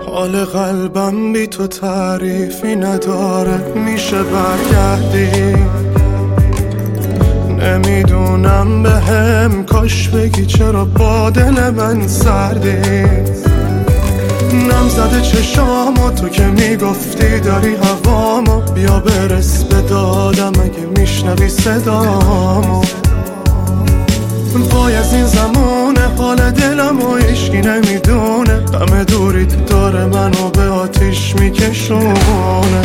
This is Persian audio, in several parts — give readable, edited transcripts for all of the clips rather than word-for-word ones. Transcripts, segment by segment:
حال قلبم بی تو تعریفی نداره، میشه برگردی؟ نمیدونم بهم کاش بگی چرا با دل من سردی. نم زده چشامو تو که میگفتی داری هوامو، بیا برس به دادم اگه میشنوی صدامو. وای از این زمونه حال دلمو هیچکی نمیدونه، غم دوریت داره منو به آتیش میکشونه.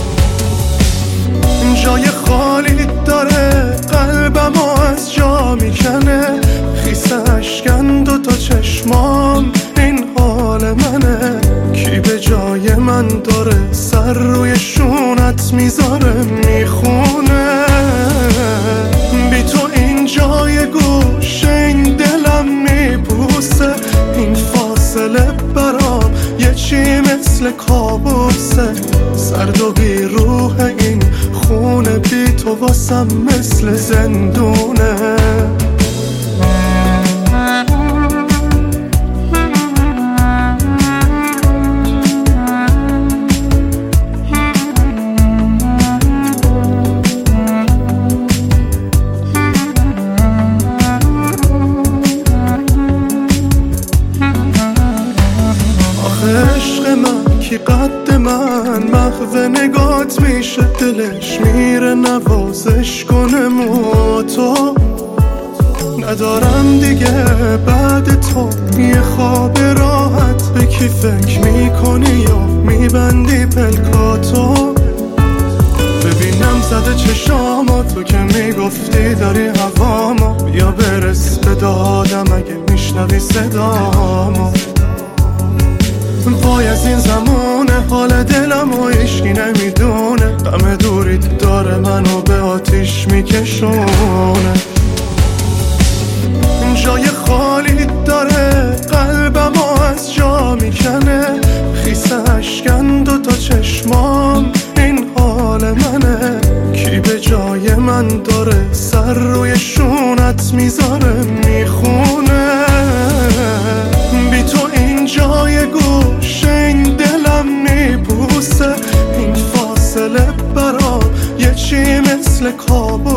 جای خالی داره قلبمو از جا میکنه، خیس اشکن دوتا چشمام این حال منه. کی به جای من داره سر روی شونت میذاره میخونه؟ بی تو این جای گوشه این دلم میبوسه، این فاصله برام یه چی مثل کابوسه. سرد و بی روح این خونه بی تو واسم مثل زندونه. عشق من کی قد من محو نگات میشه، دلش میره نوازش کنه مو تو. ندارم دیگه بعد تو یه خواب راحت، به کی فکر میکنی یا میبندی پلکاتو؟ ببینم زده چشامو تو که میگفتی داری هوامو، بیا برس به دادم اگه میشنوی صدامو. وای از این زمونه حال دلمو هیچکی نمیدونه، غم دوریت داره منو به آتیش میکشونه. جای خالی داره قلبمو از جا میکنه، خیس اشکن دوتا چشمام این حال منه. کی به جای من داره سر روی شونت میذاره میخونه؟ بی تو این جای گوشه این دلم میبوسه، این فاصله برام یه چی مثل کابوسه.